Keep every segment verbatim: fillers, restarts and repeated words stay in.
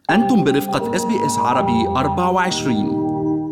أنتم برفقة إس بي إس عربي أربعة وعشرين.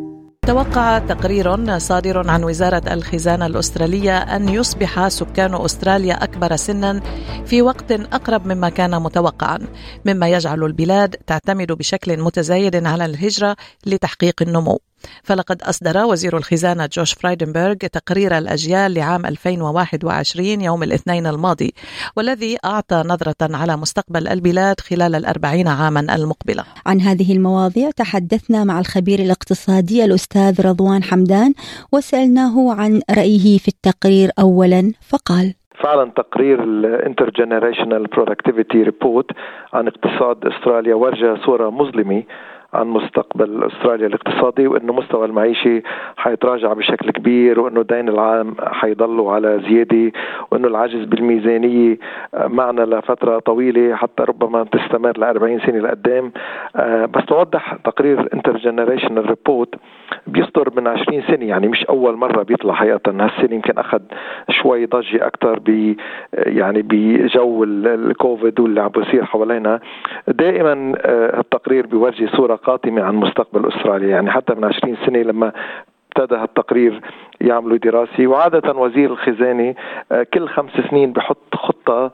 توقع تقرير صادر عن وزارة الخزانة الأسترالية أن يصبح سكان أستراليا أكبر سنا في وقت أقرب مما كان متوقعا، مما يجعل البلاد تعتمد بشكل متزايد على الهجرة لتحقيق النمو. فلقد أصدر وزير الخزانة جوش فرايدنبرغ تقرير الأجيال لعام ألفين وواحد وعشرين يوم الاثنين الماضي، والذي أعطى نظرة على مستقبل البلاد خلال الأربعين عاما المقبلة. عن هذه المواضيع تحدثنا مع الخبير الاقتصادي الأستاذ رضوان حمدان، وسألناه عن رأيه في التقرير أولا، فقال: فعلا تقرير الانترجنريشنال برودكتيفيتي ريبورت عن اقتصاد أستراليا ورجى صورة مظلمة عن مستقبل أستراليا الاقتصادي، وأنه مستوى المعيشي حيتراجع بشكل كبير، وأنه الدين العام حيضلوا على زيادة، وأنه العجز بالميزانية معنا لفترة طويلة حتى ربما تستمر لأربعين سنة لقدام. بس توضح تقرير Intergenerational Report بيصدر من عشرين سنة، يعني مش أول مرة بيطلع حقيقة. هالسنة يمكن أخذ شوي ضجة أكتر ب يعني بجو الكوفيد واللي عم بيصير حوالينا. دائما التقرير بيورجي صورة قاتمة عن مستقبل أستراليا، يعني حتى من عشرين سنة لما ابتدى هالتقرير يعملوا دراسي. وعادة وزير الخزانة كل خمس سنين بحط خطة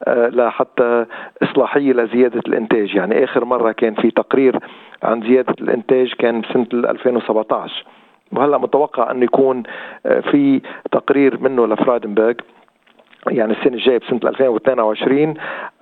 لحتى إصلاحية لزيادة الإنتاج. يعني آخر مرة كان في تقرير عن زيادة الإنتاج كان سنة ألفين وسبعة عشر، وهلأ متوقع أن يكون في تقرير منه لفرايدنبرغ يعني السنة الجاية بسنة ألفين واثنين وعشرين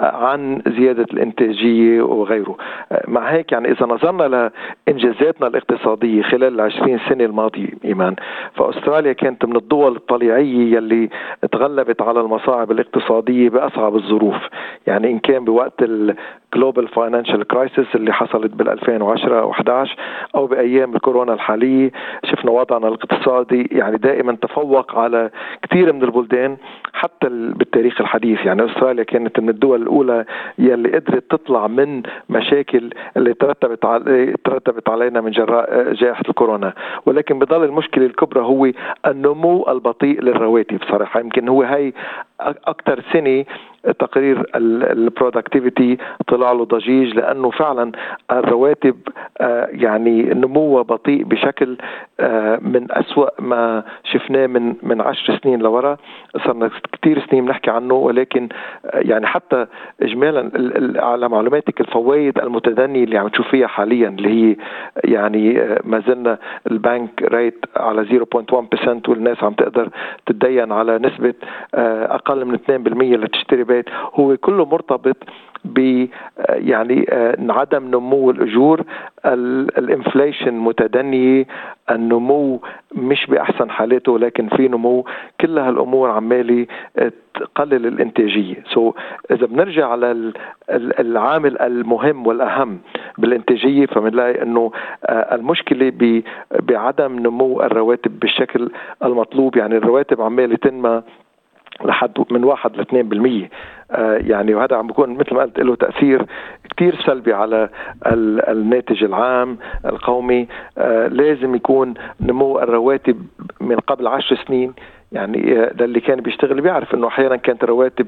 عن زيادة الإنتاجية وغيره. مع هيك يعني إذا نظرنا لإنجازاتنا الاقتصادية خلال العشرين سنة الماضية إيمان، فأستراليا كانت من الدول الطليعية يلي تغلبت على المصاعب الاقتصادية بأصعب الظروف. يعني إن كان بوقت الجلوبال فاينانشال كرايسيس اللي حصلت بالألفين وعشرة وأحد عشر، أو بأيام الكورونا الحالية، شفنا وضعنا الاقتصادي يعني دائما تفوق على كثير من البلدان حتى بالتاريخ الحديث. يعني أستراليا كانت من الدول الأولى يلي قدرت تطلع من مشاكل اللي ترتبت علي ترتبت علينا من جراء جائحة الكورونا. ولكن بضل المشكلة الكبرى هو النمو البطيء للرواتب. صراحة يمكن هو هاي أكتر سنة تقرير البرودكتيفيتي طلع له ضجيج، لأنه فعلا الرواتب يعني نموه بطيء بشكل من أسوأ ما شفناه من من عشر سنين لورا. صرنا كتير سنين بنحكي عنه، ولكن يعني حتى إجمالا على معلوماتك الفوائد المتدنية اللي عم تشوف فيها حاليا اللي هي يعني ما زلنا البنك ريت على صفر فاصلة واحد بالمئة، والناس عم تقدر تدين على نسبة أقل من اثنين بالمئة لتشتري بيت، هو كله مرتبط ب يعني عدم نمو الأجور، الانفليشن متدنية، النمو مش بأحسن حالاته لكن في نمو. كل هالأمور عمالي تقلل الانتاجية. سو إذا بنرجع على العامل المهم والأهم بالانتاجية، فبنلاقي إنه المشكلة بعدم نمو الرواتب بالشكل المطلوب. يعني الرواتب عمالي تنمى لحد من واحد لاثنين بالمية، آه يعني وهذا عم بيكون مثل ما قلت له تأثير كتير سلبي على الناتج العام القومي. آه لازم يكون نمو الرواتب من قبل عشر سنين. يعني ده اللي كان بيشتغل بيعرف انه احيانا كانت الرواتب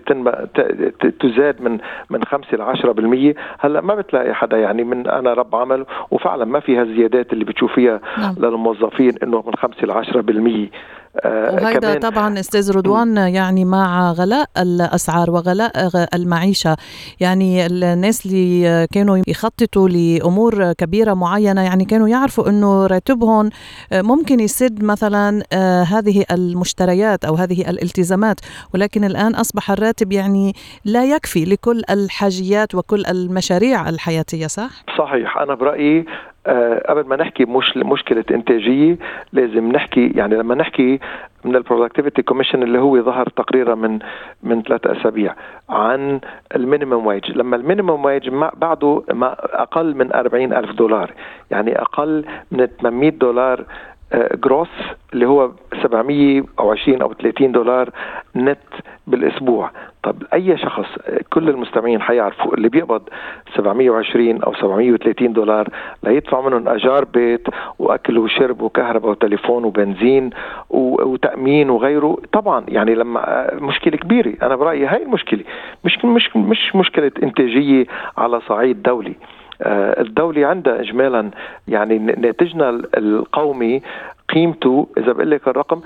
تزاد من من خمسة لعشرة بالمية. هلا ما بتلاقي حدا يعني من انا رب عمل وفعلا ما في هالزيادات اللي بتشوفيها نعم. للموظفين انه من خمسة لعشرة بالمية. آه وهذا طبعا استاذ رضوان يعني مع غلاء الأسعار وغلاء المعيشة. يعني الناس اللي كانوا يخططوا لأمور كبيرة معينة يعني كانوا يعرفوا أنه راتبهم ممكن يسد مثلا آه هذه المشتريات أو هذه الالتزامات، ولكن الآن أصبح الراتب يعني لا يكفي لكل الحاجيات وكل المشاريع الحياتية. صح؟ صحيح. أنا برأيي أه قبل ما نحكي مش مشكلة إنتاجية لازم نحكي، يعني لما نحكي من البرودكتيفيتي كوميشن اللي هو ظهر تقريرا من من ثلاثة أسابيع عن المينيمم ويج، لما المينيمم ويج بعده ما أقل من أربعين ألف دولار، يعني أقل من ثمانمئة دولار جروس اللي هو سبعمئة وعشرين أو ثلاثين دولار نت بالأسبوع. طب أي شخص، كل المستمعين حيعرفوا اللي بيقبض سبعمئة وعشرين أو سبعمئة وثلاثين دولار لا يدفع منهم أجار بيت وأكل وشرب وكهرباء وتليفون وبنزين وتأمين وغيره. طبعا يعني لما مشكلة كبيرة. أنا برأيي هاي المشكلة مش مش مش مشكلة إنتاجية على صعيد دولي. الدولة عندها إجمالا يعني ناتجنا القومي قيمته إذا بقول لك الرقم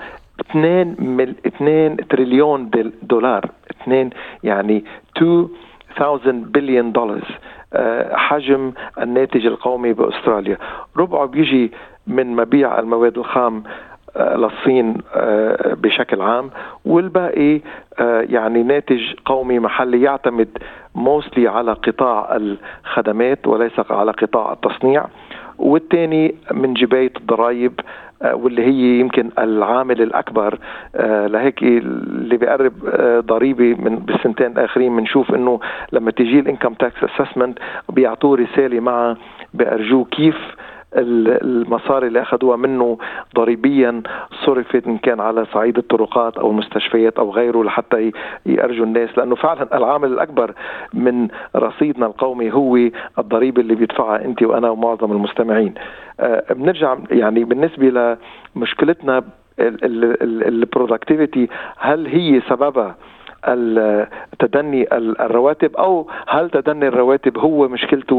اثنين تريليون دولار، اثنين يعني اثنين آلاف بليون دولار حجم الناتج القومي بأستراليا. ربعه بيجي من مبيع المواد الخام للصين بشكل عام، والباقي يعني ناتج قومي محلي يعتمد موستلي على قطاع الخدمات وليس على قطاع التصنيع، والثاني من جباية الضرائب واللي هي يمكن العامل الأكبر. لهيك اللي بيقرب ضريبي من بالسنتين الآخرين بنشوف إنه لما تيجي الانكم تاكس اسسمنت بيعطوه رسالة مع بأرجو كيف المصاري اللي أخذوها منه ضريبيا صرفت إن كان على صعيد الطرقات أو المستشفيات أو غيره لحتى يأرجوا الناس، لأنه فعلا العامل الأكبر من رصيدنا القومي هو الضريبة اللي بيدفعها أنت وأنا ومعظم المستمعين. أه بنرجع يعني بالنسبة لمشكلتنا البرودكتيفيتي، هل هي سببها التدني الرواتب أو هل تدني الرواتب هو مشكلته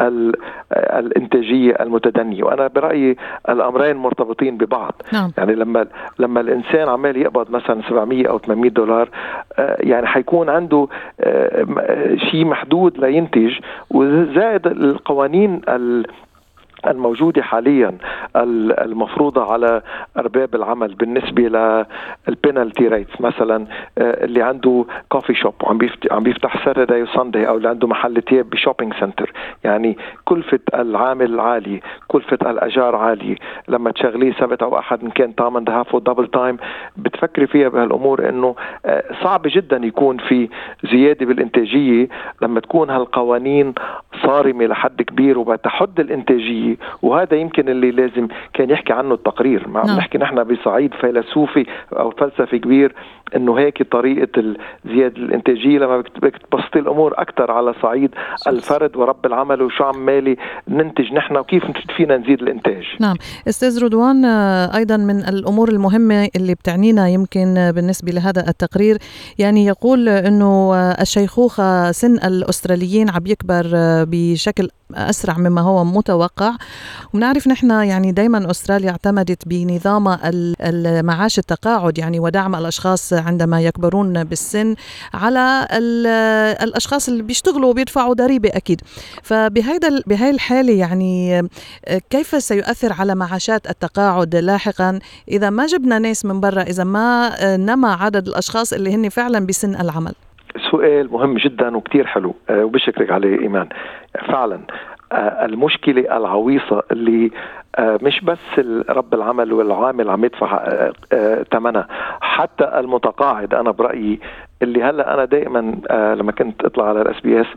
الإنتاجية المتدنية؟ وأنا برأيي الأمرين مرتبطين ببعض. نعم. يعني لما لما الإنسان عمال يقبض مثلا سبعمية أو ثمانمية دولار يعني حيكون عنده شيء محدود لا ينتج، وزائد القوانين الموجودة حاليا المفروضة على أرباب العمل بالنسبة للبينالتي ريتس، مثلا اللي عنده كوفي شوب وعم عم بيفتح ساترداي وسانداي، أو اللي عنده محل تياب بشوبينج سنتر، يعني كلفة العامل عالية، كلفة الأجار عالية. لما تشغليه سبت أو أحد إن كان تايم اند هاف ودبل تايم بتفكري فيها بهالأمور، إنه صعب جدا يكون في زيادة بالإنتاجية لما تكون هالقوانين صارمة لحد كبير وبتحد الإنتاجية. وهذا يمكن اللي لازم كان يحكي عنه التقرير. ما عم نحكي نحن بصعيد فيلسوفي أو فلسفي كبير إنه هيك طريقة زيادة الإنتاجية، لما بتبسط الأمور أكثر على صعيد الفرد ورب العمل وشو عمالي ننتج نحن وكيف فينا نزيد الإنتاج. نعم أستاذ رضوان، أيضا من الأمور المهمة اللي بتعنينا يمكن بالنسبة لهذا التقرير، يعني يقول إنه الشيخوخة سن الأستراليين عم يكبر بشكل أسرع مما هو متوقع، ونعرف نحن يعني دايما أستراليا اعتمدت بنظام المعاش التقاعد يعني ودعم الأشخاص عندما يكبرون بالسن على الأشخاص اللي بيشتغلوا وبيدفعوا ضريبة أكيد. فبهذا بهاي الحالة يعني كيف سيؤثر على معاشات التقاعد لاحقا إذا ما جبنا ناس من برا، إذا ما نما عدد الأشخاص اللي هن فعلا بسن العمل؟ سؤال مهم جدا وكتير حلو وبشكرك عليه إيمان. فعلا المشكلة العويصة اللي مش بس رب العمل والعامل عم يدفع ثمنها، حتى المتقاعد. أنا برأيي اللي هلا أنا دائما لما كنت أطلع على الاس بي اس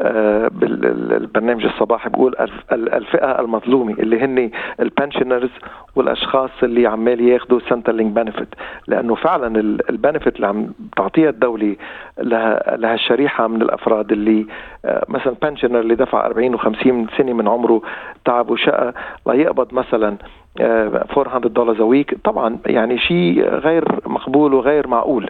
بالبرنامج الصباحي بقول الفئة المظلومة اللي هن البنشنرز والأشخاص اللي عمال ياخدوا سنترلينج بنفيت، لأنه فعلا البنفيت اللي عم تعطيها الدولة لها لها الشريحة من الأفراد اللي مثلا بنشنر اللي دفع أربعين وخمسين سنة من عمره تعب وشقى لا يقبض مثلا أربعمية دولار ويك، طبعا يعني شيء غير مقبول وغير معقول،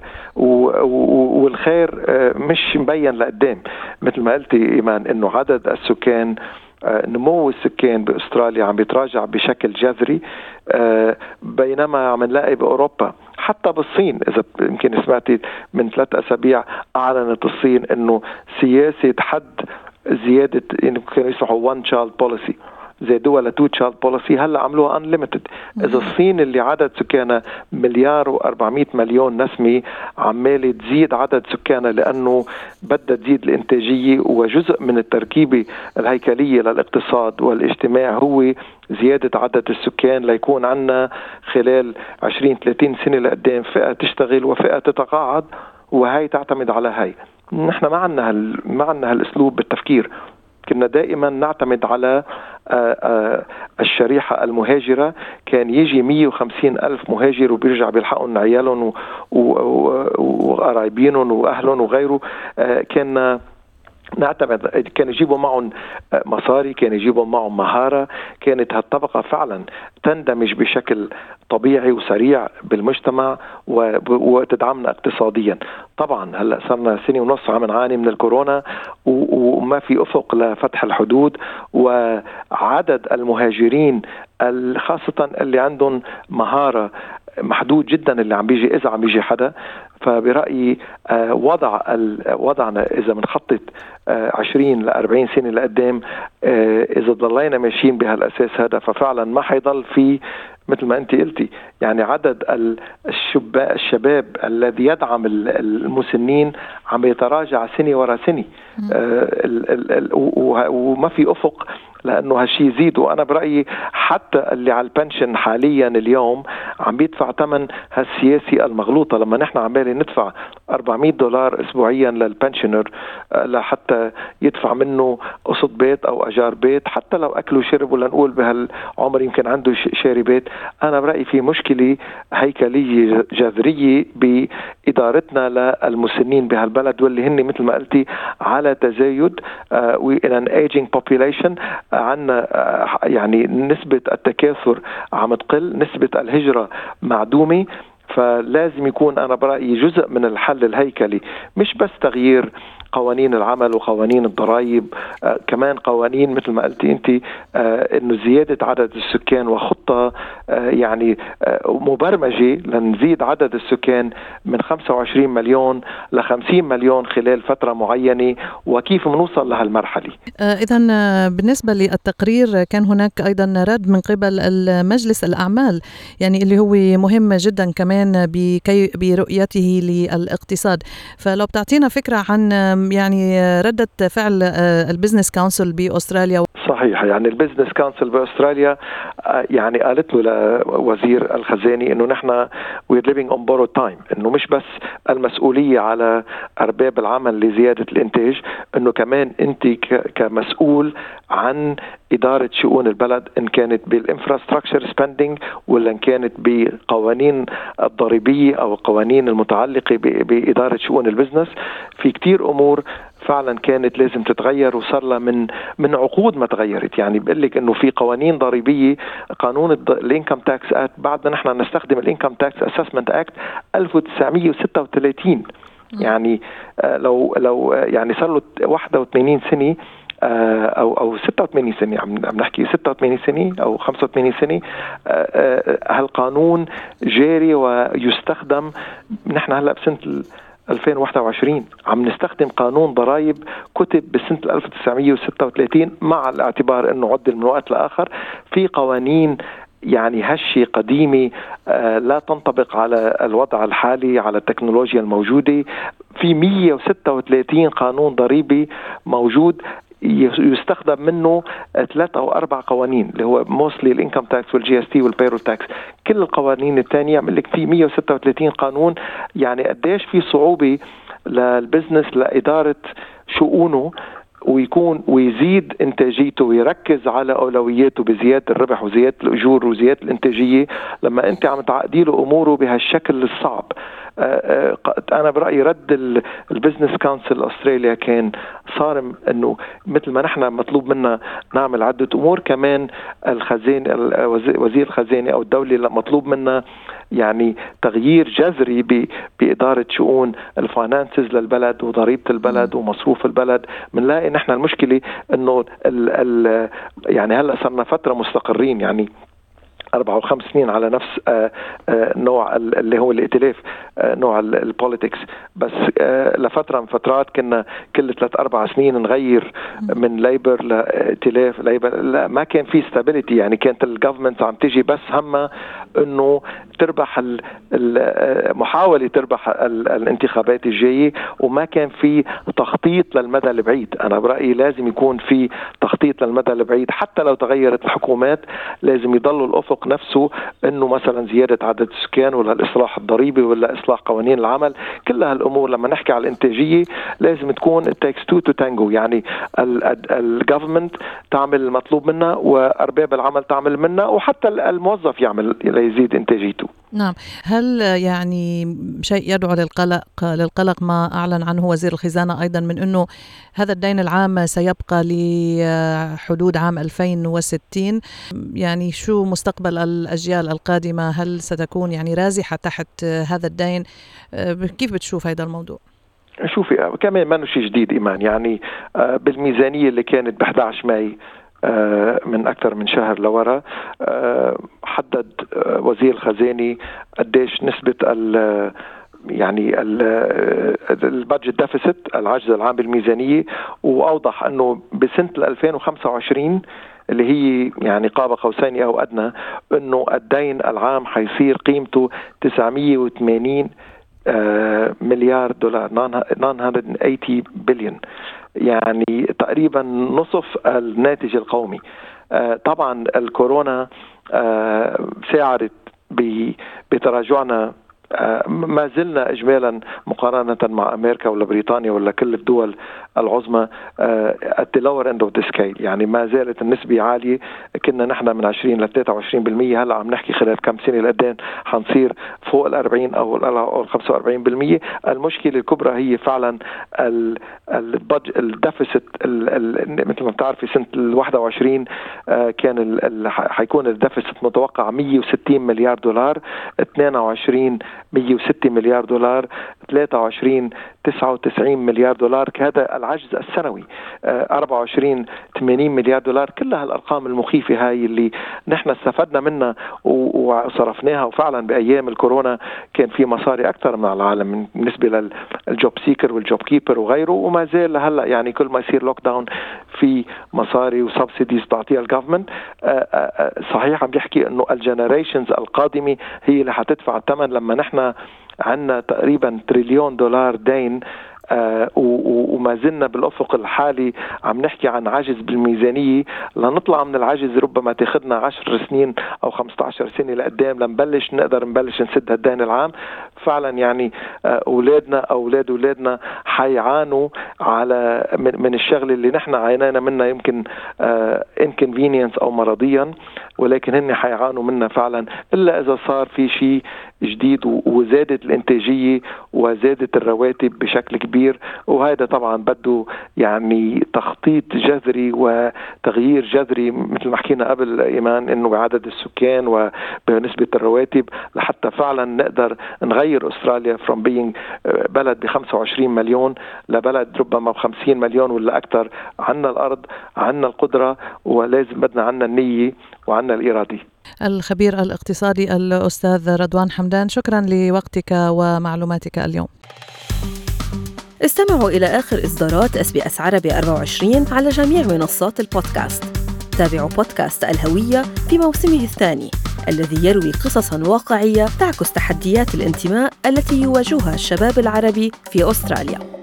والخير مش مبين لقدام. مثل ما قلتي إيمان إنه عدد السكان نمو السكان بأستراليا عم بيتراجع بشكل جذري، بينما عم نلاقي بأوروبا حتى بالصين، إذا يمكن سمعتي من ثلاث أسابيع أعلنت الصين إنه سياسة حد زيادة إنه كانوا يسمحوا one child policy زي دول تو تشايلد بوليسي هلا عملوها انليميتد. اذا الصين اللي عدد سكانها مليار وأربعمية مليون نسمة عمالة تزيد عدد سكانها لانه بدها تزيد الانتاجية، وجزء من التركيبة الهيكلية للاقتصاد والاجتماع هو زيادة عدد السكان ليكون عنا خلال عشرين ثلاثين سنة لقدام فئة تشتغل وفئة تتقاعد، وهي تعتمد على هاي. نحن ما عنا هال ما عنا هالاسلوب بالتفكير. كنا دائما نعتمد على الشريحة المهاجرة، كان يجي مية وخمسين ألف مهاجر وبيرجع بيلحقون عيالهم وقرايبينهم وأهلهم وغيره. كان نعتمد كانوا يجيبوا معهم مصاري، كانوا يجيبوا معهم مهارة، كانت هالطبقة فعلا تندمج بشكل طبيعي وسريع بالمجتمع وتدعمنا اقتصاديا. طبعا هلا صرنا سنة ونص عم نعاني من الكورونا وما في أفق لفتح الحدود، وعدد المهاجرين خاصة اللي عندهم مهارة محدود جدا اللي عم بيجي إذا عم بيجي حدا. فبرأيي وضع وضعنا إذا بنخطط عشرين لأربعين سنة لقدام، إذا ضلينا ماشيين بهالأساس هذا ففعلا ما حيضل في مثل ما أنت قلتي يعني عدد الشباب الذي يدعم المسنين عم يتراجع سنة ورا سنة، وما في أفق لأنه هالشي يزيد. وأنا برأيي حتى اللي على البنشن حاليا اليوم عم بيدفع ثمن هالسياسي المغلوطة. لما نحن عمالي ندفع أربعمية دولار أسبوعيا للبنشنر لحتى يدفع منه قسط بيت أو أجار بيت، حتى لو أكل وشرب ولا نقول بهالعمر يمكن عنده شاري بيت، أنا برأيي في مشكلة هيكلية جذرية بإدارتنا للمسنين بهالبلد، واللي هن مثل ما قلتي على تزايد وإن an aging population. عنا يعني نسبة التكاثر عم تقل، نسبة الهجرة معدومة. فلازم يكون أنا برأيي جزء من الحل الهيكلي مش بس تغيير قوانين العمل وقوانين الضرائب، آه كمان قوانين مثل ما قلتي أنت، آه إنه زيادة عدد السكان وخطة آه يعني آه مبرمجة لنزيد عدد السكان من خمسة وعشرين مليون ل خمسين مليون خلال فترة معينة، وكيف منوصل لهالمرحلة. آه إذن بالنسبة للتقرير كان هناك أيضا رد من قبل المجلس الأعمال يعني اللي هو مهم جدا كمان برؤيته للاقتصاد، فلو بتعطينا فكرة عن يعني ردة فعل البزنس كونسل بأستراليا. صحيح، يعني البزنس كونسل بأستراليا يعني قالت له لوزير الخزاني إنه نحن we're living on borrowed time، إنه مش بس المسؤولية على أرباب العمل لزيادة الإنتاج، إنه كمان أنت كمسؤول عن إدارة شؤون البلد، إن كانت بالإنفراستراكشر سبندينج ولا إن كانت بقوانين الضريبية أو القوانين المتعلقة بإدارة شؤون البزنس. في كتير أمور فعلا كانت لازم تتغير وصار لها من من عقود ما تغيرت. يعني بقول لك انه في قوانين ضريبيه، قانون الانكم تاكس اكت، بعدنا نحن نستخدم الانكم تاكس اسسمنت اكت ألف وتسعمية وستة وثلاثين، يعني لو لو يعني صار له واحد وثمانين سنه او او ستة وثمانين سنه، عم نحكي ستة وثمانين سنه او خمسة وثمانين سنه. هالقانون جاري ويستخدم. نحن هلا بسنه ألفين وواحد وعشرين عم نستخدم قانون ضرائب كتب بسنة ألف وتسعمية وستة وثلاثين، مع الاعتبار أنه عدل من وقت لآخر. في قوانين يعني هشة قديمة لا تنطبق على الوضع الحالي، على التكنولوجيا الموجودة. في مية وستة وثلاثين قانون ضريبي موجود يستخدم منه ثلاث أو أربع قوانين، اللي هو موصلي الانكم تاكس والجي اس تي والبيرول تاكس. كل القوانين الثانية يعمل لك في مية وستة وثلاثين قانون. يعني قديش في صعوبة للبزنس لإدارة شؤونه ويكون ويزيد إنتاجيته ويركز على أولوياته بزيادة الربح وزيادة الأجور وزيادة الإنتاجية، لما أنت عم تعقدي له أموره بهالشكل الصعب. أنا برأيي رد البزنس كونسل أستراليا كان صارم، أنه مثل ما نحن مطلوب منا نعمل عدة أمور، كمان الخزانة وزير الخزانة أو الدولة مطلوب منا يعني تغيير جذري بإدارة شؤون الفاينانسز للبلد وضريبة البلد ومصروف البلد. منلاقي نحن المشكلة أنه ال ال يعني هلأ صرنا فترة مستقرين، يعني أربع أو خمس سنين على نفس آآ آآ نوع اللي هو الائتلاف، نوع البوليتكس، بس لفترة من فترات كنا كل ثلاث أربع سنين نغير من ليبر لائتلاف ليبر. لا، ما كان في stability. يعني كانت الجوفمنت عم تيجي بس همها إنه تربح محاولة تربح الانتخابات الجاية، وما كان في تخطيط للمدى البعيد. أنا برأيي لازم يكون في تخطيط للمدى البعيد، حتى لو تغيرت الحكومات لازم يضلوا الأفق نفسه، إنه مثلا زيادة عدد السكان ولا الإصلاح الضريبي ولا إصلاح قوانين العمل. كل هالأمور لما نحكي على الإنتاجية لازم تكون it takes two to tango، يعني الجوفمنت تعمل المطلوب منها وأرباب العمل تعمل منها، وحتى الموظف يعمل ليزيد إنتاجيته. نعم. هل يعني شيء يدعو للقلق للقلق ما أعلن عنه وزير الخزانة أيضا من أنه هذا الدين العام سيبقى لحدود عام ألفين وستين؟ يعني شو مستقبل الأجيال القادمة؟ هل ستكون يعني رازحة تحت هذا الدين؟ كيف بتشوف هذا الموضوع؟ شوفي كمان ما شيء جديد إيمان، يعني بالميزانية اللي كانت ب أحد عشر ماي من أكثر من شهر لورا حدد وزير الخزانة قديش نسبة ال يعني البادجت ديفيسيت العجز العام بالميزانية، وأوضح أنه بسنة ألفين وخمسة وعشرين اللي هي يعني قاب قوسين أو أدنى أنه الدين العام حيصير قيمته تسعمية وثمانين مليار دولار تسعمية وثمانين بليون، يعني تقريبا نصف الناتج القومي. طبعا الكورونا ساعدت بتراجعنا، ما زلنا إجمالا مقارنة مع أمريكا ولا بريطانيا ولا كل الدول العظمى at the lower end of the scale، يعني ما زالت النسبة عالية. كنا نحن من عشرين ل ثلاثة وعشرين بالمية، هلا عم نحكي خلال كم سنة لقدام حنصير فوق الأربعين أو الخمسة وأربعين بالمية. المشكلة الكبرى هي فعلا الديفيسيت، مثل ما بتعرفي سنة الواحد وعشرين كان حيكون الديفيسيت متوقع مية وستين مليار دولار، اثنين وعشرين مية وستة مليار دولار، ثلاثة وعشرين تسعة وتسعين مليار دولار. هذا العجز السنوي أربعة وعشرين ثمانين مليار دولار. كل هالأرقام المخيفة هاي اللي نحن استفدنا منها وصرفناها، وفعلا بأيام الكورونا كان في مصاري أكثر من العالم بالنسبة للجوب سيكر والجوب كيبر وغيره، وما زال لهلا يعني كل ما يصير لوك داون في مصاري وسبسيديز تعطيها الجوفمنت. صحيح عم بيحكي انه الجنريشنز القادمة هي اللي حتدفع الثمن لما نحن عنا تقريبا تريليون دولار دين، آه وما زلنا بالأفق الحالي عم نحكي عن عجز بالميزانية. لنطلع من العجز ربما تاخدنا عشر سنين أو خمسة عشر سنة لقدام لنبلش نقدر نبلش نسد هالدين العام. فعلا يعني آه أولادنا أولاد أولادنا حيعانوا على من, من الشغل اللي نحن عانينا منها، يمكن آه inconvenience أو مرضيا، ولكن هن حيعانوا منها فعلا إلا إذا صار في شيء جديد وزادت الإنتاجية وزادت الرواتب بشكل كبير. وهذا طبعا بده يعني تخطيط جذري وتغيير جذري مثل ما حكينا قبل إيمان، إنه بعدد السكان وبنسبة الرواتب لحتى فعلا نقدر نغير أستراليا from being بلد بخمسة وعشرين مليون لبلد ربما بخمسين مليون ولا أكثر. عنا الأرض، عنا القدرة، ولازم بدنا عنا النية وعنا الإرادة. الخبير الاقتصادي الأستاذ رضوان حمدان، شكرا لوقتك ومعلوماتك اليوم. استمعوا إلى آخر إصدارات إس بي إس عربي أربعة وعشرين على جميع منصات البودكاست. تابعوا بودكاست الهوية في موسمه الثاني الذي يروي قصصاً واقعية تعكس تحديات الانتماء التي يواجهها الشباب العربي في أستراليا.